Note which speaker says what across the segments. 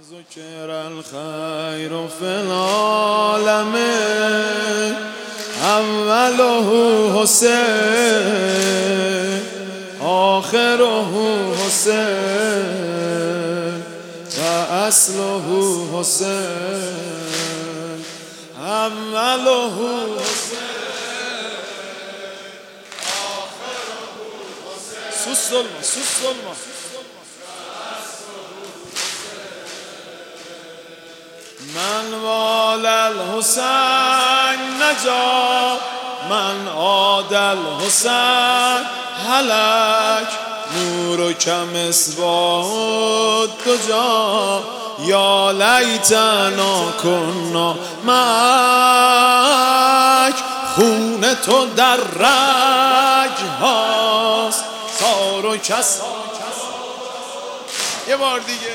Speaker 1: ذکر الخیر فی العالم اوله حسین آخره حسین و اصله حسین اوله حسین آخره حسین سوس ظلمه من وال الحسین نجا من عاد الحسین هلک نور کم مصباح دجا یا لیتنا کنا معک خون تو در رگ هاست سار و کس یه بار دیگه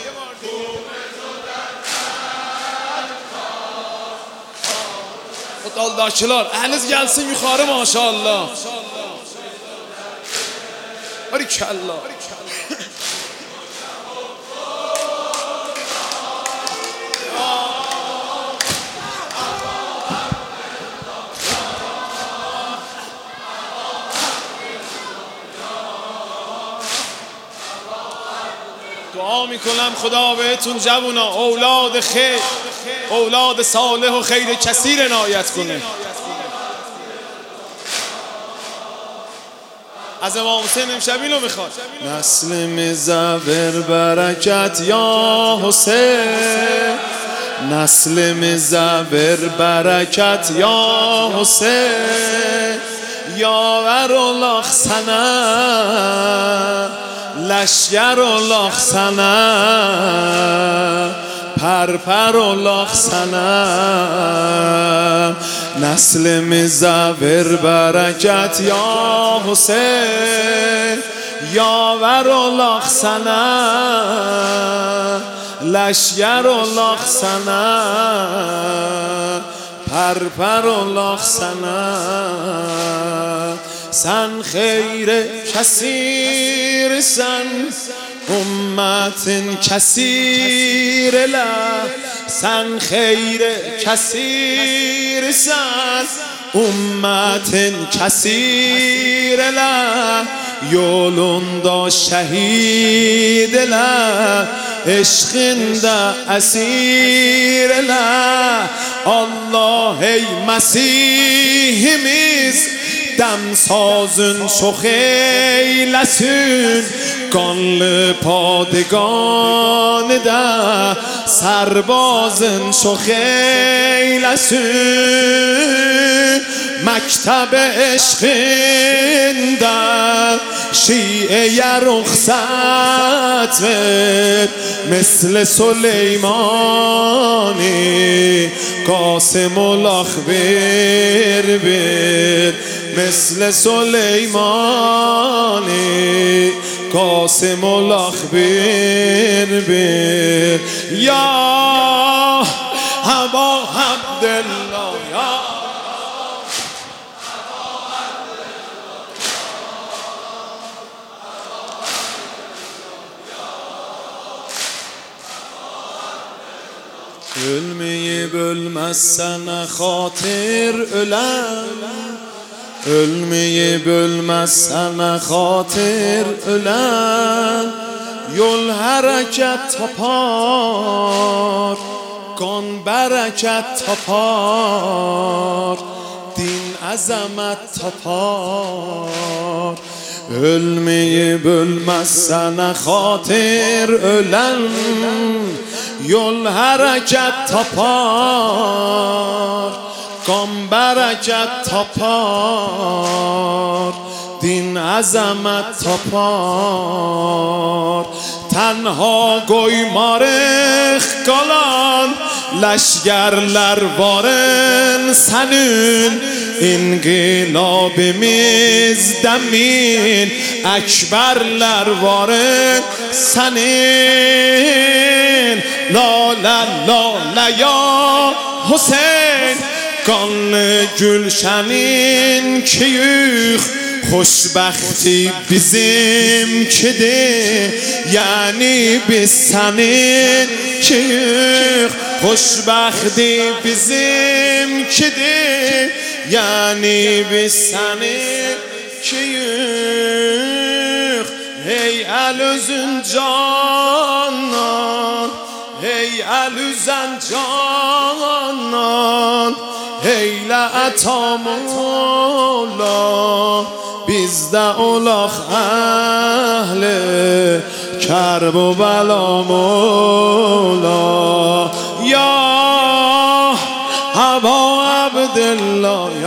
Speaker 1: Dağdaşlar, eliniz gelsin yukarı maşallah. Barikallah. دعا میکنم خدا بهتون جوونا اولاد خیر اولاد صالح و خیر کثیر عنایت کنه. از امام حسین امشب اینو میخواد. نسل مزور برکت یا حسین نسل مزور برکت یا حسین یاور الله سنه لشگر الله سنه پرپر الله سنه نسل مزور برکت یا حسین یاور الله سنه لشگر الله سنه پرپر الله سنه سن خیر کثیر سن امت کثیر له سن خیر کثیر سن امت کثیر له یولوندا شهید له عشقنده اسیر له الله ey Mesihimiz dem sazın çok eylesin kanlı padeganı da serbazın çok eylesin mektep eşkinde şieye ruhsat ver مثل سلیمانی قاسم الاخبر بر مثل سلیمانی قاسم الاخبر بر یا ابا عبدالله یا Ölmeyip ölmezsen hatir ölen Ölmeyip ölmezsen hatir ölen Yol hareket tapar Kan bereket tapar Din azamet tapar Ölmeyip ölmezsen hatir ölen Yol hareket tapar Kan bereket tapar Din azamet tapar Tenha koymarıq qalan Leşgerler varın senin İnqilabimiz demin Ekberler varın senin La la la la ya Hüseyin Kanlı gülşenin kiyük خوشبختی bizimkidir yani biz senin شيخ خوشبختی bizim kidir yani biz seni şeyh hey el özün canan hey el üzen canan eyle etamola bizde olaq ehli kerb و بلا مولا یا ابا عبدالله